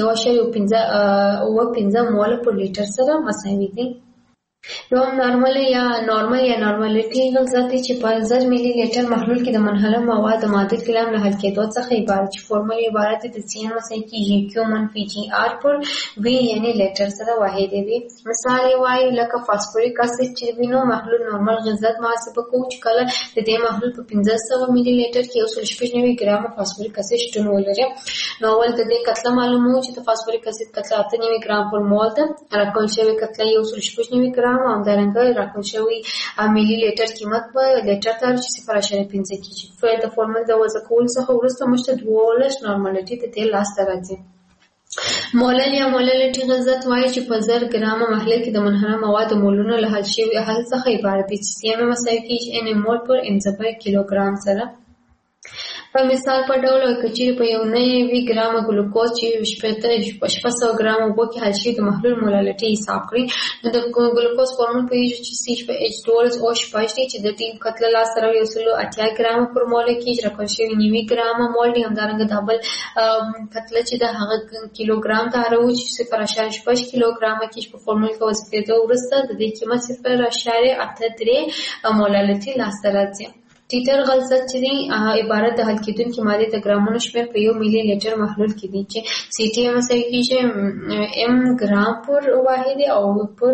1.15 مول پر لیټر سره مساوي دي. یو نارمل یا نارمالټي غلظت دی چې په 1000 ملي لیټر محلول کې د منحله مواد د ماده کلام له حل کېدو څخه عبارت چې فورمول عبارت دی د سی ان مساوي کېږي کیو منفي جی آر پر وی یعنی لیټر سره واحد دی. مثال یې وایي لکه فاسفوریک اسید چې وینو محلول نورمال غلظت محاسبه کوو چې کله د دې محلول په 1500 ملي لیټر کې 1.95 ګرام فاسفوریک اسید شتون ولري. نو ول د دې کتله معلومو چې د فاسفوریک اسید کتله 8.9 ګرام پر مول ده. راکول شوی کتله 1.95 ګرام او همدارنګه راکول شوی ملي لیټر قیمت په لیټر ته چې 0.5 کېږي. د فورمول د وضع کولو څخه وروسته موږ ته 12 نارمالټي د دې لاسته راځي. مولل یا مولالټي غلظت وایي چې په 1000 ګرام محلول کې د منحله مواد مولونو له حل شوي حل څخه عبارت دي چې سی ام مساوي کېږي ان مول پر ام څپه کیلوګرام سره. په مثال په ډول کچېرې په 1 ګرام ګلوکوز چې 600 ګرام اوبو کې حل شوي د محلول مولالټي حساب کړئ. نو د ګلوکوز فورمول پوهېږو چې CH2O دی چې د دې کتله لاسته راوړي 180 ګرام پر مول کېږي. راکول شوي 90 ګرام مول دي. همدارنګه د بل کتله چې د هغه کیلوګرام ته راوړو چې 0.5 کیلوګرام کېږي. په فورمول کې وضع کېدو وروسته د دې قیمت 0.83 مولالټي لاسته راځي. ټیټر غلظت چې دی عبارت د حل کېدونکې مادې د ګرامونو شمېر په 1 ملي لیټر محلول کې دی چې سی ټي مساوي کېږي ام ګرام پر واحد او پر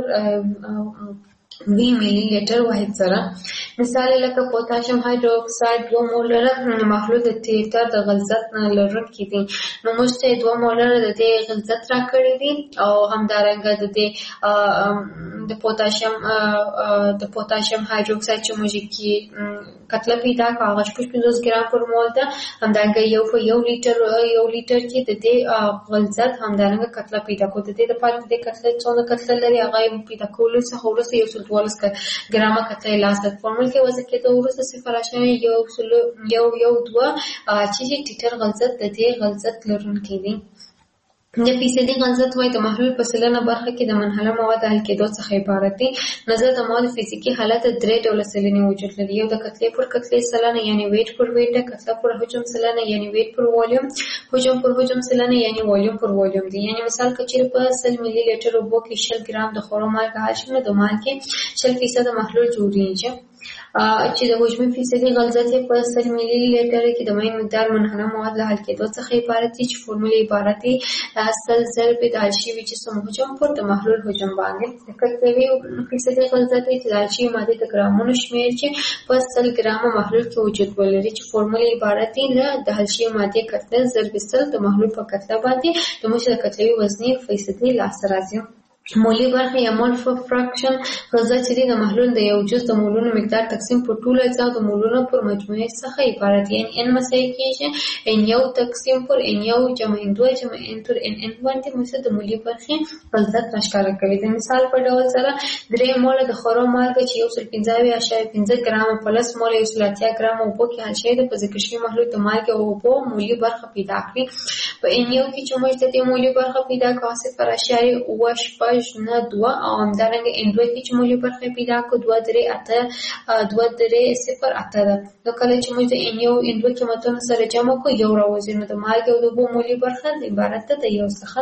20 ملي لیټر واحد سره. مثال لکه پوتاشیم هایدروکساید 2 مولر محلول د ټیټر د غلظت لرونکی دی. نو موږ ته 2 مولر د دې غلظت راکړی دی او همدارنګه د پوتاشیم هایدروکساید چې موږ کې کتله پیدا کړه هغه 50 ګرام پر مول ده. همدارنګه یو لیټر کې د دې غلظت همدارنګه کتله پیدا کړو. د دې لپاره د کتله څونه کتله لري هغه پیدا کولو څخه وروسته 12 ګرامه کتله لاسته فورمول کې وضع کېدو وروسته 0.112 چې ټیټر غلظت د دې غلظت لرونکی دی. د فیصدي غلظت وایي د محلول په سلنه برخه کې د منحله مواد حل کېدو څخه عبارت دی. نظر د مواد فزیکي حالت 3 ډوله سلنې وجود لري. یو د کتلې پر کتلې سلنه یعنی ویټ پر ویټ ده. کتله پر حجم سلنه یعنی ویټ پر والیوم. حجم پر حجم سلنه یعنی والیوم پر والیوم دی. یعنی مثال کچېرې په 100 ملي لیټر اوبو کې 100 ګرام د خورو مالګه حل شي نو د مالګې 100% محلول جوړیږي. چې د حجم فیصدي غلظت په 100 ملي لیټر کې د مایع مقدار منحله مواد له حل کېدو څخه عبارت دی چې فورمول عبارت دی 100 ضرب د حل شوي جسم حجم پر د محلول حجم باندې. د کتلوي فیصدي غلظت دی چې د حل شوي مادې د ګرامونو شمېر چې په 100 ګرامه محلول کې وجود ولري چې فورمول عبارت دی د حل شوي مادې کتله ضرب 100 د محلول په کتله باندې د موږ د کتلوي وزنې فیصدي لاسته راځي. مولی برخه یا مول فراکشن غذا چې د محلول د یو جز د مولونو مقدار تقسیم پر ټول اجزا د مولونو پر مجموعه څخه عبارت یعنی n مساوي کیږي n یو تقسیم پر n یو جمع n دوه جمع n تر n n باندې مثل د مولی برخه غلط ښکاره کوي. د مثال په ډول سره 3 مول د خورو مالګه چې 115.5 ګرام پلس مول 180 ګرام اوبو کې حل شوی د په ذکر شوی محلول د مالګه او اوبو مولی برخه پیدا کړي. په n یو کې چې موږ د مولی برخه پیدا کوو 0.8 نه 2 او همدارنګه n دوه کې چې مولی برخه پیدا کو 2.3 ده. نو کله چې موږ د n یو n دوه قیمتونو سره جمع کو یو راوځي نو د مالګه او د اوبو مولی برخه عبارت ده د یو څخه.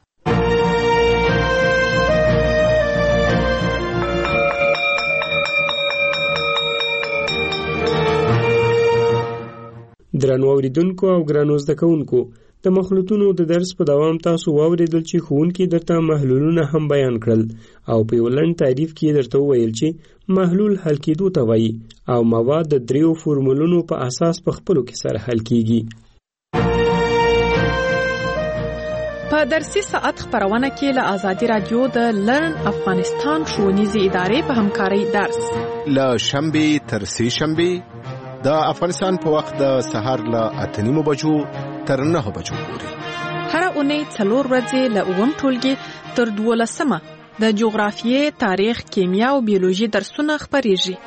درنو اوریدونکو او ګرانو زده کوونکو د مخلوطونو د درس په دوام تاسو واوریدل چې ښوونکي درته محلولونه هم بیان کړل او په یو لنډ تعریف کې درته وویل چې محلول حل کېدو ته وایي او مواد د 3 فورمولونو په اساس په خپلو کې سره حل کیږي. په درسي ساعت خبرونه کې له آزادي رادیو د لرن افغانستان ښوونیزې ادارې په همکارۍ درس له شنبې تر سې شنبې د افغانستان په وخت د سهار له 8:30 بجو تر 9 بجو پورې هر اونۍ 4 ورځې له 9 ټولګي تر 12 د جغرافیې، تاریخ، کیمیا او بیولوژي درسونه خبرېږي.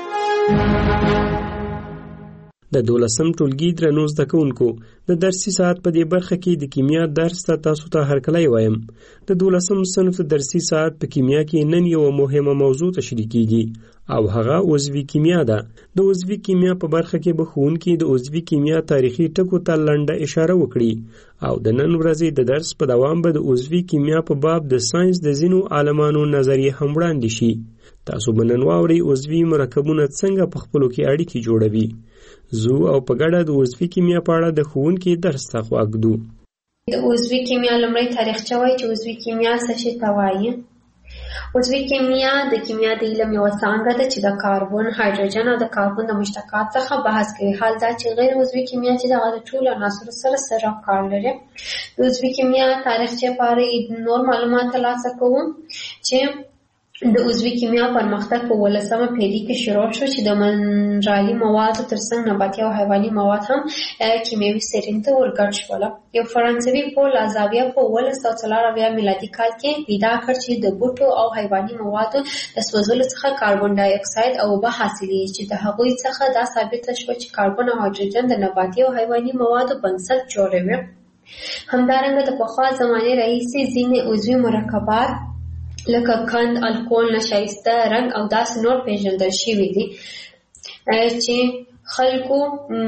د 12 ټولګي درنو زده کوونکو د درسي ساعت په دې برخه کې د کیمیا درس ته تاسو ته هرکلی وایم. د 12 صنف د درسي ساعت په کیمیا کې نن یو مهمه موضوع تشریح کیږي او هغه عضوي کیمیا ده. د عضوي کیمیا په برخه کې به ښوونکي د عضوي کیمیا تاریخي ټکو ته لنډه اشاره وکړي او د نن ورځې د درس په دوام به د عضوي کیمیا په باب د ساينس د ځینو عالمانو نظریې هم وړاندې شي. تاسو به نن واورئ عضوي مرکبونه څنګه په خپلو کې اړیکې جوړوي. زو او په ګډه د عضوي کیمیا په اړه د ښوونکي درس ته غوږدو. د عضوي کیمیا لومړی تاریخچه وایي چې عضوي کیمیا څه شی ته وایي. عضوي کیمیا د کیمیا د علم یوه څانګه ده چې د کاربن، هایدروجن او د کاربن د مشتقات څخه بحث کوي. حال دا چې غیر عضوي کیمیا چې دغه د ټولو عناصرو سره کار لري. د عضوي کیمیا تاریخچه په اړه نور معلومات ترلاسه کوو چې د عضوي کیمیا پرمختګ په 18مه پیړۍ کې شروع شو چې د منرالي موادو ترڅنګ نباتي او حیواني مواد هم کیمیاوي سرین ته ورګډ شول. یو فرانسوي پول لازاویه په 1904 میلادي کال کې پیدا کړ چې د بوټو او حیواني موادو د سوځولو څخه کاربن ډای اکساید او اوبه حاصلېږي چې د هغوی څخه دا ثابته شوه چې کاربن او هایدروجن د نباتي او حیواني موادو بنسټ جوړوي. همدارنګه د پخوا زمانې راهیسې ځینې عضوي مرکبات لکه قند، الکول، نشایسته، رنګ او داسې نور پیژندل شوي دي چې خلکو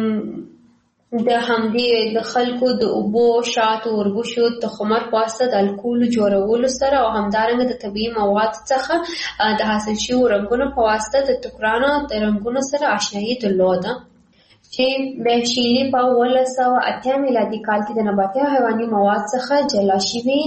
د اوبو، شاتو، وربشو، تخمر په واسطه د الکول جوړولو سره او همدارنګه د طبیعي موادو څخه د حاصل شویو رنګونو په واسطه د ټوکرانو د رنګونو سره آشنایي درلوده چې بهشیلي په 1908 میلادي کال کې د نباتي او حیواني مواد څخه جلا شوي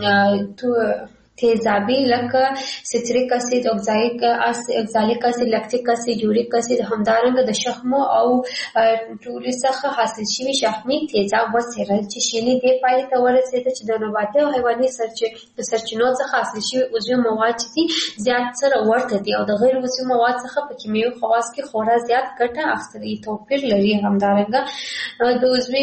تیزابي لکه سیتریک اسید، اکزالیک اسید، لکتیک اسید، یوریک اسید، همدارنګه د شحمو او ټولو څخه حاصل شوي شحمي تیزاب وڅېړل چې شیلي دې پایلې ته ورسېده چې د نباتي او حیواني سرچینو څخه حاصل شوي عضوي مواد چې دي زیات سره ورته دي او د غیر عضوي مواد څخه په کیمیاوي خواص کې خورا زیات ګټه اخیستلي توپیر لري. همدارنګه د عضوي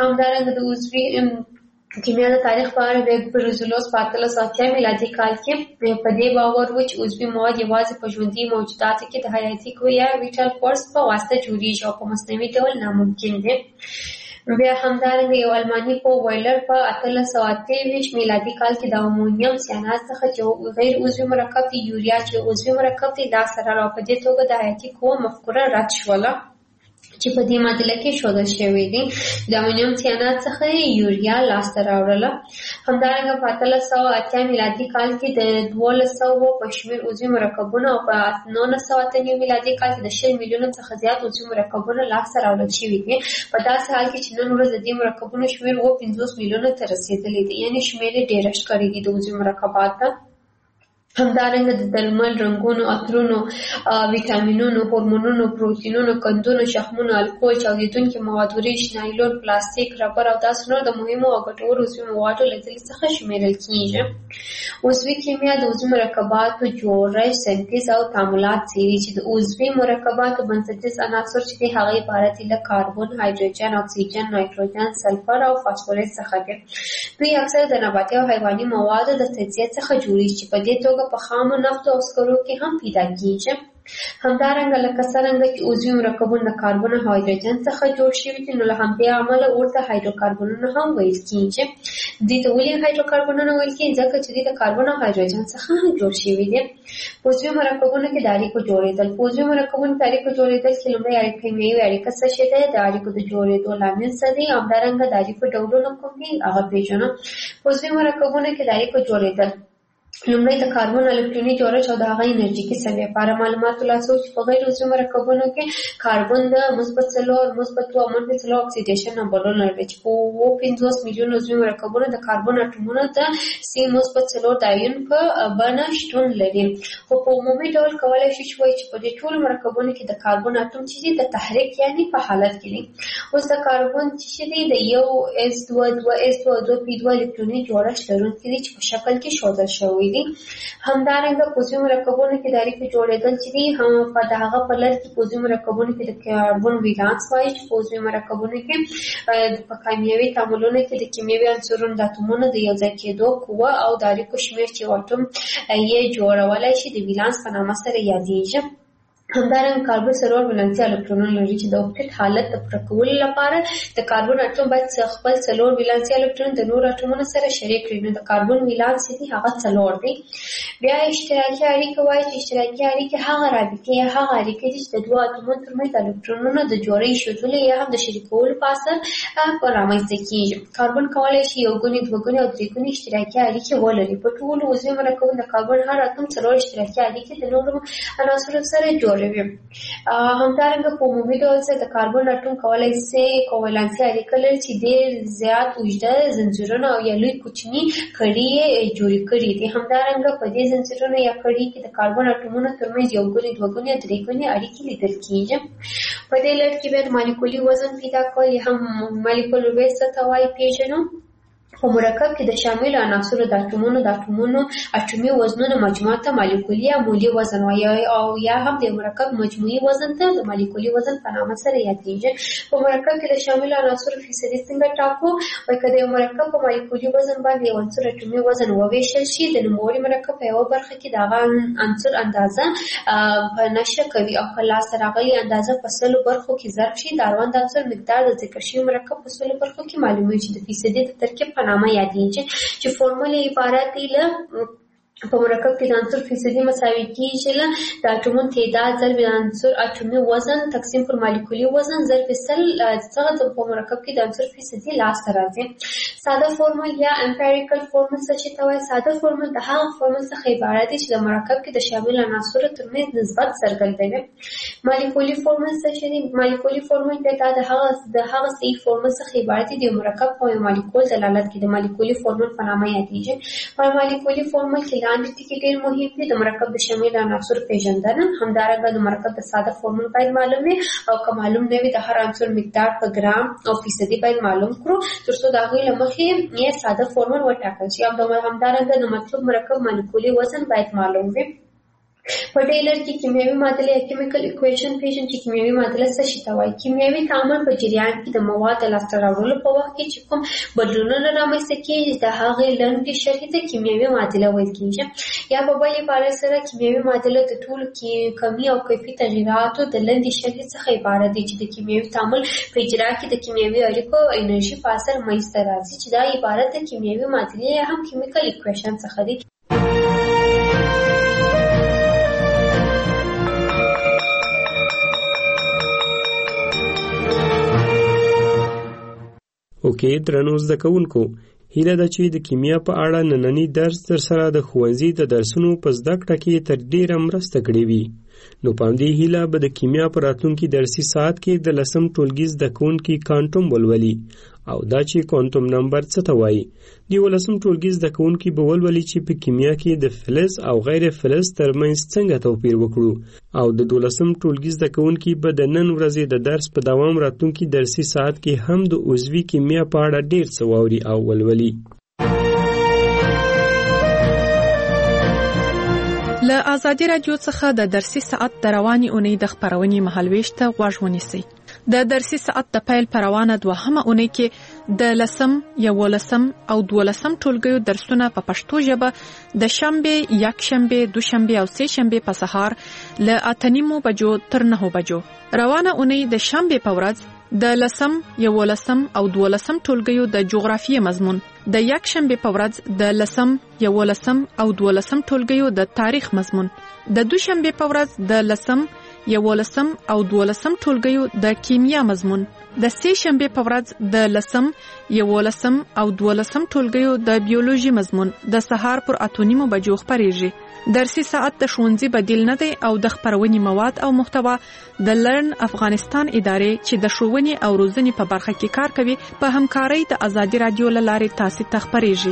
کیمیا د تاریخ په اړه د برزولوس په 1880 میلادي کال کې په دې باور و چې عضوي مواد یوازې په ژوندي موجوداتو کې د حیاتي قوې یا ویټال فورس په واسطه جوړیږي او په مصنوعي ډول ناممکن دي. بیا همدارنګه یو الماني په ویلر په 1823 میلادي کال کې د امونیم سیانات څخه چې غیر عضوي مرکب دی یوریا چې عضوي مرکب دی دا سره را په دې توګه د حیاتي قوې مفکوره رد شوله چې په دې معادله کې ښودل شوی دی. د امونیم سیانات څخه یوریا لاسته راوړله. همدارنګه په 1880 میلادي کال کې د 1200 په شمېر عضوي مرکبونه او په 1908 میلادي کال کې د 10 میلیونو څخه زیات عضوي مرکبونه لاسته راوړل شوي دي. په داسې حال کې چې نن ورځ د دې مرکبونو شمېر 50 میلیونو ته رسېدلی دی، یعنې شمېر یې ډېره ښکارېږي د عضوي مرکباتو. همدارنګه د درمل، رنګونو، عطرونو، ویټامینونو، هورمونونو، پروتینونو، قندونو، شحمونو، الکول، چاودیدونکي مواد، وریښ، نایلون، پلاستیک، ربر او داسې نور د مهمو او ګټورو عضوي موادو له ډلې څخه شمیرل کیږي. عضوي کیمیا د عضوي مرکباتو جوړښت، سنتیز او تعاملات څیړي چې د عضوي مرکباتو بنسټیز عناصر چې دي هغه عبارت دي له کاربن، هایدروجن، اکسیجن، نایتروجن، سلفر او فاسفورس څخه دي. دوی اکثر د نباتي او حیواني موادو د تجزیه څخه جوړیږي چې په دې توګه په خامو نفتو او سکرو کې هم پیدا کیږي. همدارنګه لکه څرنګه چې عضوي مرکبونه د کاربن او هایدروجن څخه جوړ شوي دي، نو له همدې امله ورته هایدروکاربنونه هم ویل کیږي. دې ته ولې هایدروکاربنونه ویل کیږي؟ ځکه چې دوی د کاربن او هایدروجن څخه هم جوړ شوي دي. په عضوي مرکبونو کې د اړیکو جوړېدل. په عضوي مرکبونو کې د اړیکو جوړېدل کې لومړی کیمیاوي اړیکه څه شی ده، د اړیکو د جوړېدو لامل څه دی، همدارنګه د اړیکو ډولونه کوم دي هغه پېژنو. په عضوي مرکبونو کې د اړیکو جوړېدل لومړی د کاربن الکتروني جوړښت او د هغه انرژیکي سویې لپاره معلومات ترلاسه وو چې په غیر عضوي مرکبونو کې کاربن د -4 -2 او -4 اکسیډیشن نمبرونه لري چې په 50 میلیون عضوي مرکبونو د کاربن اټومونو د C-4 د آیون په بڼه شتون لري. خو په عمومي ډول کولای شي چې وایي چې په دې ټولو مرکبونو کې د کاربن اټوم چې د تحریک یعنی په حالت کې دي. اوس د کاربن چې دی د 1s2 2p2 الکتروني جوړښت لرونکي دي چې په شکل کې ښودل شوی دي. همدارنګه په عضوي مرکبونو کې د اړیکو جوړېدل چې دي هم په دغه په لړ کې په عضوي مرکبونو کې د کاربن ولانس وایي چې په عضوي مرکبونو کې په کیمیاوي تعاملونو کې د کیمیاوي عنصرونو د اتومونو د یوځای کېدو قوه او د اړیکو شمېر چې اټوم یې جوړولی شي د ولانس په نامه سره یادېږي. همدارنګه کاربن څلور ولانسي الکترونونه لري چې د اوکټیت حالت د پوره کولو لپاره د کاربن اټوم باید خپل څلور ولانسي الکترون د نور اټومونو سره شریک کړي. نو د کاربن ولانس دی هغه 4 دی. بیا اشتراکي اړیکه وایي چې اشتراکي اړیکه هغه رابطه یا هغه اړیکه دي چې د دوه اټومونو ترمنځ د الکترونونو د جوړې شدلې یا هم د شریکولو په اثر رامنځته کیږي. کاربن کولای شي یو ګونې، دوه ګونې او درې ګونې اشتراکي اړیکې ولري. په ټولو عضوي مرکبونو د کاربن هر اتوم 4 اشتراکي اړیکې د نورو عناصرو سره جوړوي. همدارنګه په عمومي ډول د کاربن اټوم کولای شي کوولانسي اړیکه لري چې ډېر زیات اوږده زنځیرونه او یا لوی کوچني کړي جوړې کړي دي. همدارنګه په دې زنځیرونو یا کړي کې د کاربن اټومونو ترمنځ یو ګونې، دوه ګونې او درې ګونې اړیکې لیدل کیږي. په دې لړ کې بیا مالیکولي وزن پیدا کول یا هم مالیکولر ویټ څه ته وایي پیژنو. په مرکب کې د شاملو عناصرو د اټومونو اټومي وزنونو مجموعه ته مالیکولي یا مولي وزن وایي او یا هم د مرکب مجموعي وزن ته د مالیکولي وزن په نامه سره یادېږي. په مرکب کې د شاملو عناصرو فیصدي څنګه ټاکو؟ وایي که د یو مرکب په مالیکولي وزن باندې یو عنصر اټومي وزن وویشل شي، د نوموړي مرکب په یوه برخه کې د هغه عنصر اندازه په نشه کوي او که لاسته راغلې اندازه په 100 برخو کې ضرب شي، د اړوند عنصر مقدار د ذکر شوي مرکب په 100 برخو کې معلومیږي چې د فیصدي د ترکیب په نامه یادېږي چې فورمول عبارت دی له په مرکب کې د عنصر فیصدي مساوي کیږي له د اټومونو تعداد ضرب د عنصر اټومي وزن تقسیم پر مالیکولي وزن ضرب 100 څخه په مرکب کې د عنصر فیصدي لاسته راځي. ساده فورمول یا امپیریکل فورمول څه چې ته وایي؟ ساده فورمول د هغه فورمول څخه عبارت دی چې د مرکب کې د شامل عناصرو ترمنځ نسبت څرګندوي. مالیکولي فورمول څه چې دی؟ مالیکولي فورمول دا د هغه صحیح فورمول څخه عبارت دی د مرکب په مالیکول دلالت کوي. د مالیکولي فورمول په نامه یادېږي. په مالیکولي فورمول کې لاندې ټکي ډېر مهم دي. د مرکب د شامل عناصرو پیژندنه، همدارنګه د مرکب د ساده فورمول باید معلوم وي او که معلوم نه وي د هر عنصر مقدار په ګرام او فیصدي باید معلوم کړو ترڅو د هغوی له مخې یې ساده فورمول وټاکل شي. همدارنګه د مطلوب مرکب مالیکولي وزن باید معلوم وي. په دې لړ کې کیمیاوي معادله یا کیمیکل اکویشن پیژنو چې کیمیاوي معادله څه شي ته وایي. کیمیاوي تعامل په جریان کې د مواد د لاسته راوړلو په وخت کې چې کوم بدلونونه رامنځته کېږي د هغې لنډې شرحې ته کیمیاوي معادله ویل کېږي. یا په بل عبارت سره کیمیاوي معادله د ټولو کمي او کیفي تغیراتو د لنډې شرحې څخه عبارت دی چې د کیمیاوي تعامل په اجرا کې د کیمیاوي اړیکو او انرژي په اثر منځته راځي چې دا عبارت د کیمیاوي معادلې یا هم کیمیکل اکویشن څخه دی. اوکې درنو زده کوونکو، هیله ده چې د کیمیا په اړه نننی درس در سره د ښوونځي د درسونو په زده کړه کې تر ډیره مرسته کړې وي. نو په همدې هیله به د کیمیا په راتلونکي درسي ساعت کې د 10م ټولګي زده کوونکي کانټوم ولولي او دا چې کوانټم نمبر څه ته وایي. د 11 ټولګي زده کوونکي به ولولي چې په کیمیا کې د فلز او غیر فلز ترمنځ څنګه توپیر وکړو او د 12 ټولګي زده کوونکي به د نن ورځې د درس په دوام راتلونکي درسي ساعت کې هم د عضوي کیمیا په اړه ډیر څه واوري او ولولي. له آزادي رادیو څخه د درسي ساعت د رواني اونۍ د خبرونې مهالويش ته غوږ ونیسئ. د درسي ساعت د پیل پر روانه دوهمه اونۍ کې د 10 او 12 ټولګیو درسونه په پښتو ژبه د شنبه، یکشنبه، دوشنبه او سهشنبه په سهار له 8:30 بجو تر 9 بجو. روانه اونۍ د شنبه په ورځ د 10 او 12 ټولګیو د جغرافیې مضمون، د یکشنبه په ورځ د 10 او 12 ټولګیو د تاریخ مضمون، د دوشنبه په ورځ د 10 او 12 ټولګیو د کیمیا مضمون، د سهشنبه په ورځ د 10 او 12 ټولګیو د بیولوژي مضمون د سهار پر 8:30 بجو خبرېږي. درسي ساعت د ښوونځي بدیل نه دی او د خبرونې مواد او محتوا د لرن افغانستان ادارې چې د ښوونې او روزنې په برخه کې کار کوي په همکارۍ د آزادي رادیو له لارې تاسو ته خبرېږي.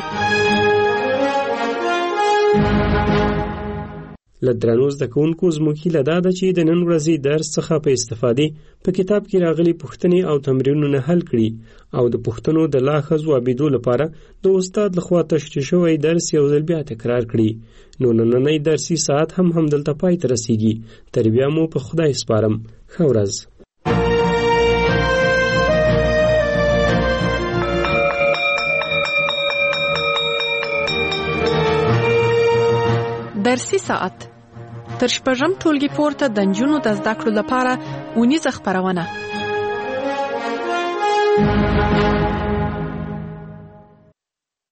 لدرانو زده کوونکو زموږ هیله دا ده چې د نن ورځې درس څخه په استفادې په کتاب کې راغلي پوښتنې او تمرینونه حل کړي او د پوښتنو د لا ښه ځوابېدو لپاره د استاد لخوا تشریح شوی درس یو ځل بیا تکرار کړي. نو نننی درسي ساعت هم همدلته پای ته رسیږي. تر بیا مو په خدای سپارم. ښه ورځ. درسي ساعت تر شپږم ټولګي پورته د نجونو د زده کړو لپاره اونیزه خبرونه